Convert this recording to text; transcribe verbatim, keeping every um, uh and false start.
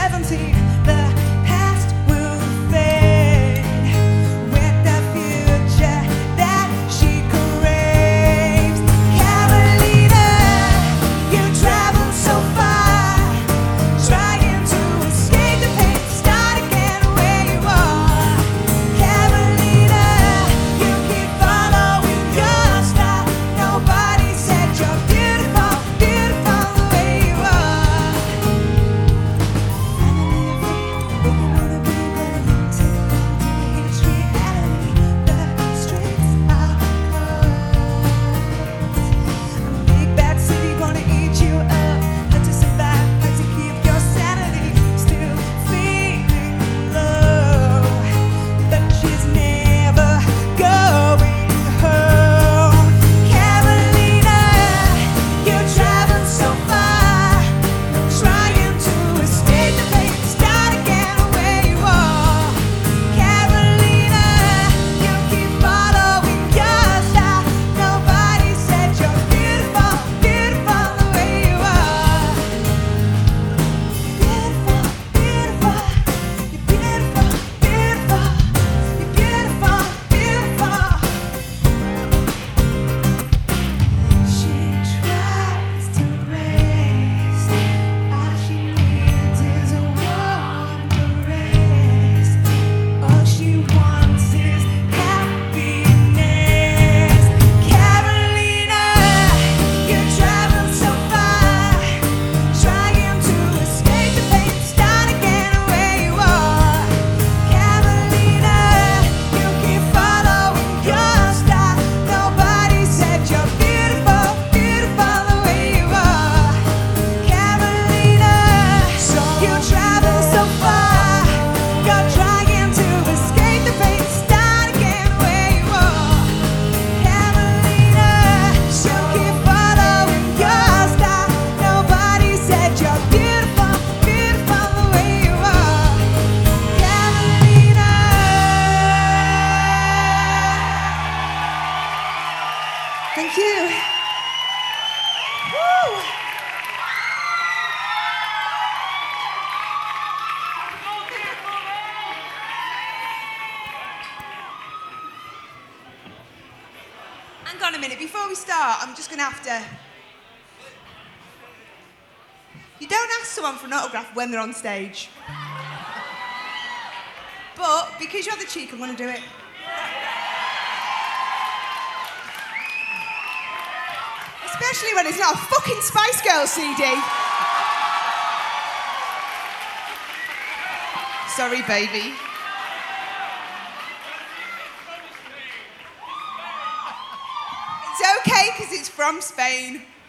seventeen, the past will fade with the future that she craves. Carolina, you travel so far, trying to escape the pain, start again where you are. Carolina, you keep following your star. Nobody said you're beautiful, beautiful the way you are. Finally, we can only be better until it's reality. The streets are closed. Big bad city gonna eat you up. Had to survive, had to keep your sanity. Still feeling low, but she's never going home. Carolina, you travel so far, trying to escape the pain, start again where you are. Carolina, you keep following your star. Nobody said you're beautiful, beautiful the way you are. Beautiful, beautiful, you're beautiful, beautiful, you're beautiful, beautiful. She tries to race, all she needs is a warm caress. All she wants is happiness. Carolina, you travel so far, trying to escape the pain, start again where you are. Carolina, you keep following your star. Nobody said you're beautiful, beautiful the way you are. Carolina, you travel so far, you're trying to escape the pain, start again where you are. Carolina, you keep following your star. Nobody said you're beautiful, beautiful the way you are. Carolina. Thank you. Woo. Hang on a minute, before we start, I'm just gonna have to. You don't ask someone for an autograph when they're on stage. But because you have the cheek, I'm gonna do it. Especially when it's not a fucking Spice Girls C D. Sorry, baby. It's okay, because it's from Spain.